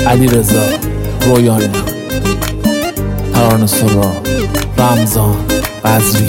علیرضا رویانی، ترانه سرا، رمضان قزوینی.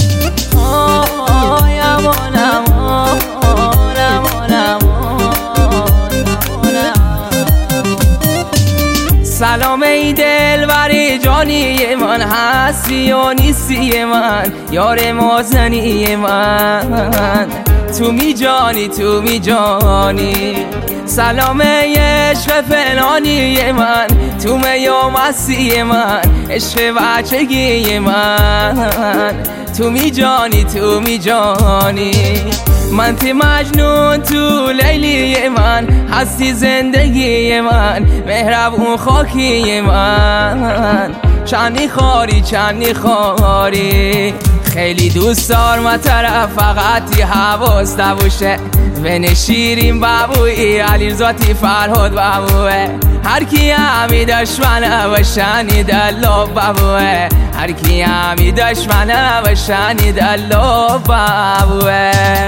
سلام ای دلبر جانی من، هستی و نیستی من، یار مازنی من، تو می جانی تو می جانی. سلام ای عشق فلانی من، تو می و مستی من، عشق بچگی من، تو می جانی تو می جانی. من تی مجنون تو لیلی من، هستی زندگی من، مهربون خاکی من، چندی خاری چندی خاری. خیلی دوست دارم طرف فقطی حواس نباشه، بنشیریم بابوی علیرضا فرهاد بابوه. هر کی همی دشمنه بشنی دلو بابوه، هر کی همی دشمنه بشنی دلو بابوه.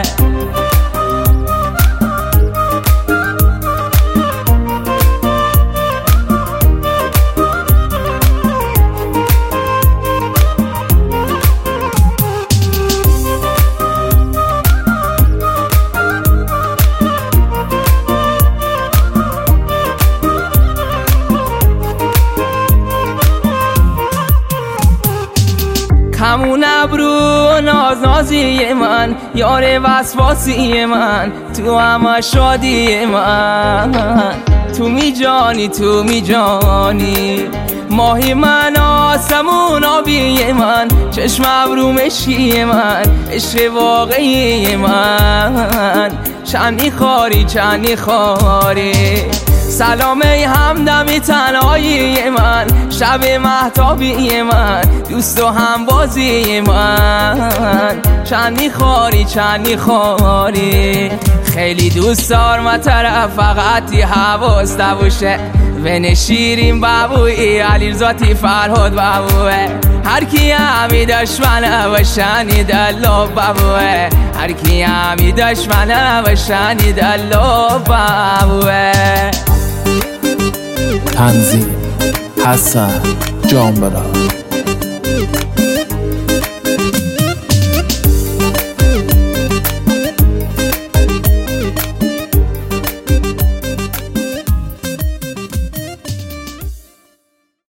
همون ابرو ناز نازی من، یار وسواسی من، تو همه شادی من، تو می جانی تو می جانی. ماهی من آسمون آبی من، چشم ابرو مشکی من، عشق واقعی من، چندی خاری چندی خاری. سلام ای همدمی تنهایی من، شب مهتابی من، دوست و همبازی من، چندی خاری چندی خاری. خیلی دوست دارم طرف فقطی حواس نباشه، بنشیریم بابوی علیرضا فرهاد بابوه. هر کی همی دشمنه بشنی دلو بابوه، هر کی همی دشمنه بشنی دلو بابوه. تنظیم حسن جانبرا.